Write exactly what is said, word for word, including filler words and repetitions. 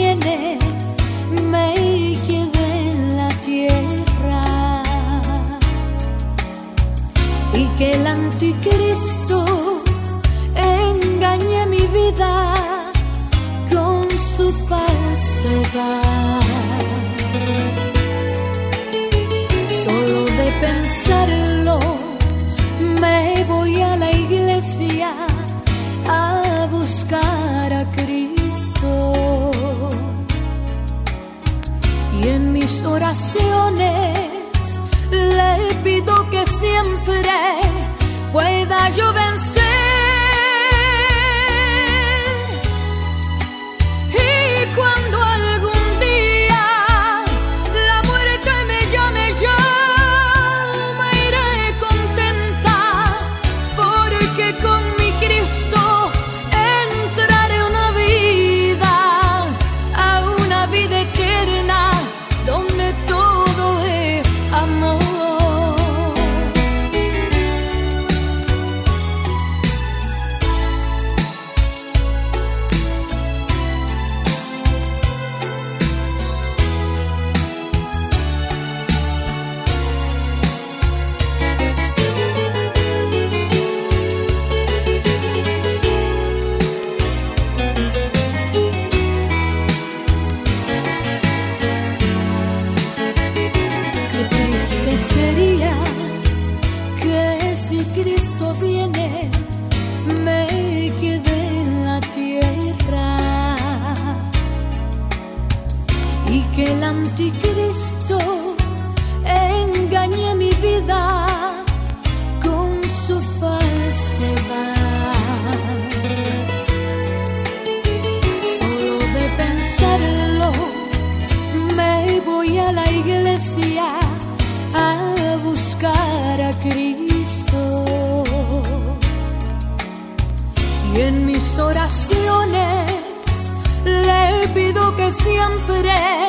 viene, me quedé en la tierra, y que el anticristo engañe mi vida con su falsedad. Solo de pensarlo me voy a la iglesia a buscar a Cristo, y en mis oraciones le pido que siempre pueda yo vencer. Y cuando algún día la muerte me llame, yo me iré contenta, porque con mi Cristo entraré a una vida, a una vida eterna, donde todo es amor. Sería que si Cristo viene, me quedé en la tierra, y que el anticristo engañe mi vida con su falsedad. Solo de pensarlo me voy a la iglesia a buscar a Cristo, y en mis oraciones le pido que siempre